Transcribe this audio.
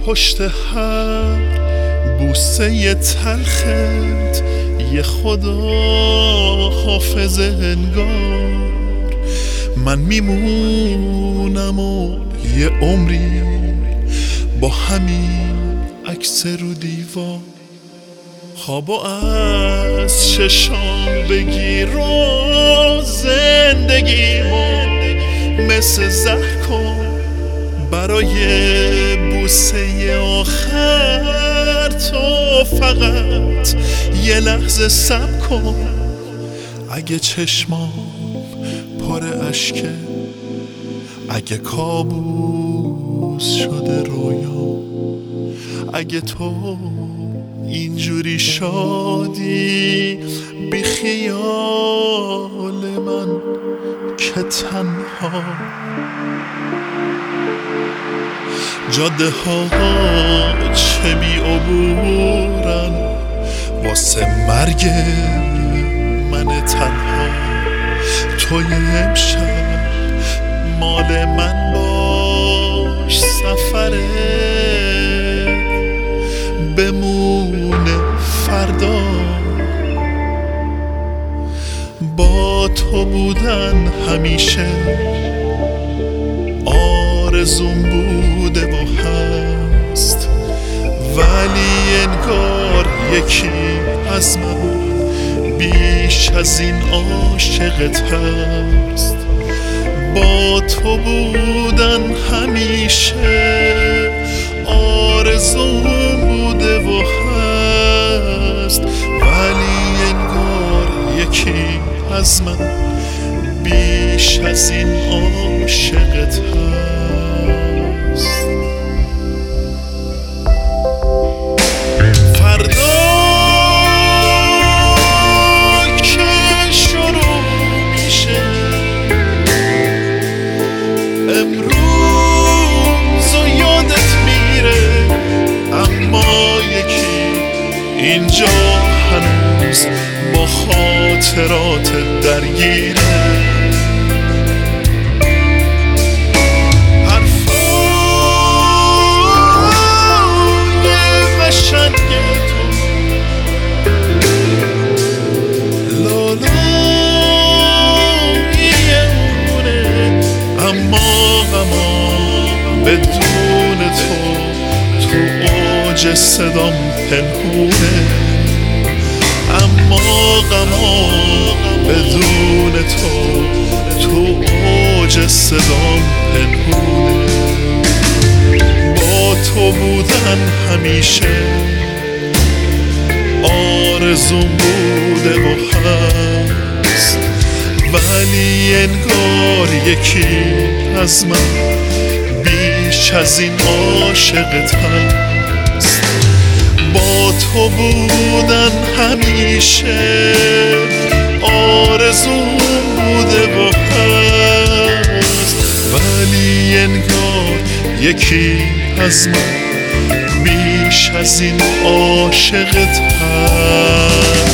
پشت هر بوسه تلخت یه خدا حافظ انگار من میمونم و یه عمری با همین عکس رو دیوار خوابو از چشام بگیر و زندگیمو مثل زهر کن برای بوسه آخر تو فقط یه لحظه صبر کن اگه چشمام پر اشکه اگه کابوس شده رویا اگه تو اینجوری شادی بی خیال من که تنها جاده ها چه بی عبورن واسه مرگ من تنها توی امشب مال من باش سفره بمونه فردا با تو بودن همیشه آرزوم بوده و هست ولی انگار یکی از من بیش از این عاشقت هست با تو بودن همیشه آرزوم بوده و هست ولی انگار یکی از من بیش از این عاشقت هست فردا که شروع میشه امروز و یادت میره اما یکی اینجا هنوز با خاطرات درگیره بدون تو اوج صدام پنهونه اما غما بدون تو اوج صدام پنهونه با تو بودن همیشه آرزوم بوده و هست ولی انگار یکی از من بیش از این عاشقت هست با تو بودن همیشه آرزوم بوده و هست ولی انگار یکی از من بیش از این عاشقت هست